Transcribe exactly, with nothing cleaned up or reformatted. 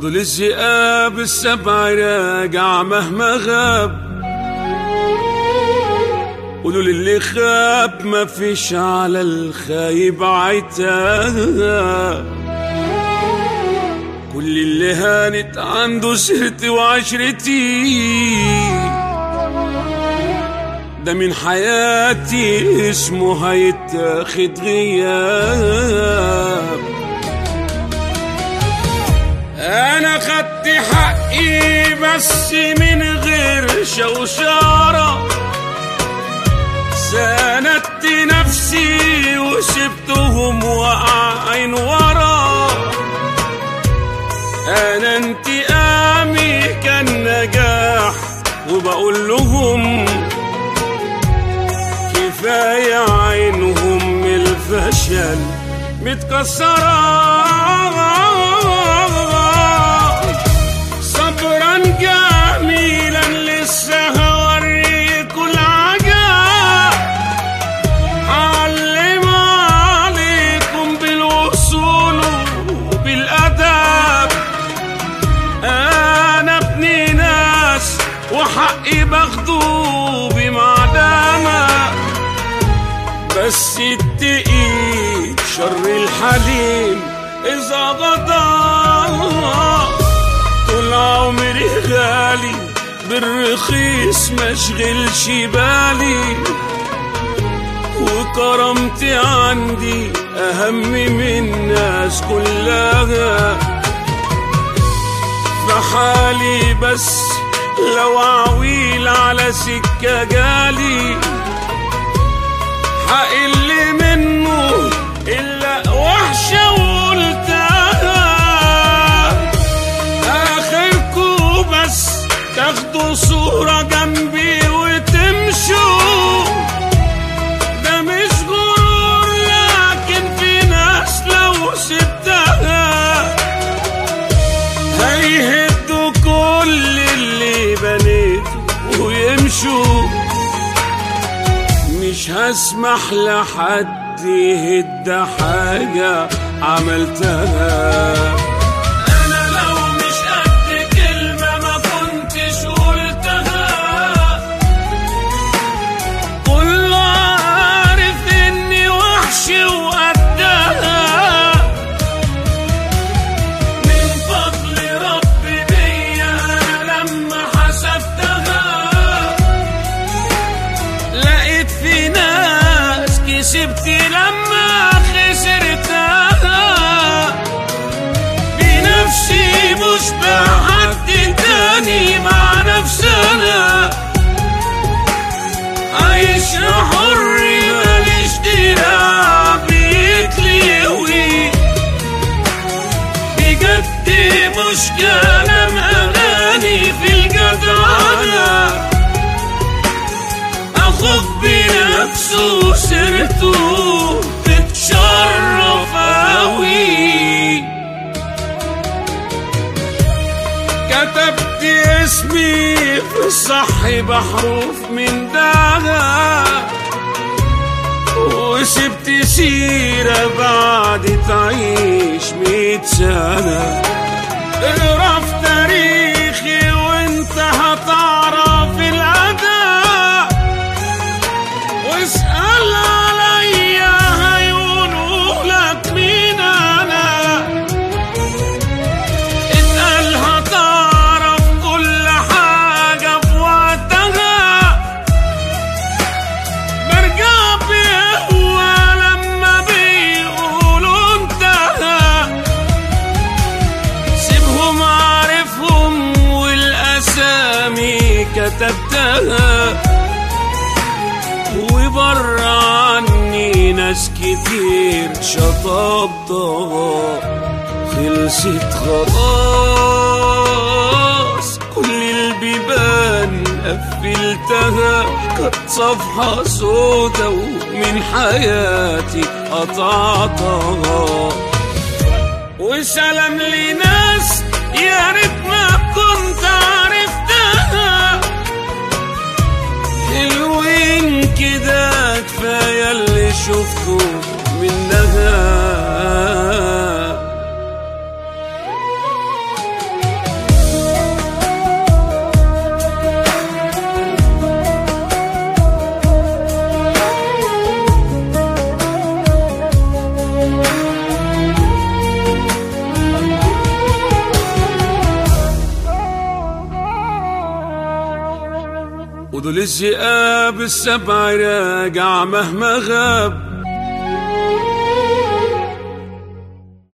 فضل الذئاب السبع راجع مهما غاب. قولوا للي خاب ما فيش على الخايب عتاب. كل اللي هانت عنده سيرتي وعشرتي ده من حياتي اسمه هيتاخد غياب. انا خدت حقي بس من غير شوشرة، ساندت نفسي وسبتهم واقعين ورا. انا انتقامي كان نجاح وبقول لهم كفاية عينهم من الفشل متكسرة. صبرا جميلا لسه هوريكوا العجب، علم عليكم بالوصول وبالأدب. أنا ابن ناس وحقي باخده بمعدمة، بس التقيل شر الحليم إذا غضب. طول عمري غالي بالرخيص مشغلش بالي، وكرامتي عندي أهم من الناس كلها. فحالي بس لو عويل على سكة جالي حقل منه إلا وحشة وقلتها. آخركوا بس تاخدوا صورة جنبي وتمشوا، ده مش غرور لكن في ناس لو سبتها هيهدوا كل اللي بنيته ويمشوا. مش هسمح لحد يهد حاجة عملتها. أنا لو مش قد كلمة ما كنتش قلتها. كله عارف إني وحش وقدها، من فضل ربي بيا أنا لما حسبتها لقيت في ناس كسبتي لما خسرتها. بنفسي مش بحد تاني مع نفسنا، عايش حر ماليش دراع بيتلوي. بجد مش كلام أغاني في الجدعنة، أخوك بنفسه سيرته تتشرف أوي. كتبت اسمي في الصح بحروف من داها، وسبت سيرة بعد تعيش مية سنة. اقرا في تاريخي وانت هتعرف الأداء، واسأل عليا هيقولوا لك مين أنا. اسأل هتعرف كل حاجة في وقتها. برجع بقوة لما بيقولوا انتهى. سيبهم عارفهم والأسامي كتبتها، وبر عني ناس كتير شطبتها. خلصت خلاص كل البيبان قفلتها، كانت صفحة سودا ومن حياتي قطعتها. وسلام لناس يا ريت ما كنت عرفتها. حلوين كده كفاية اللي شفته منها. وذو الذئاب السبع راجع مهما غاب.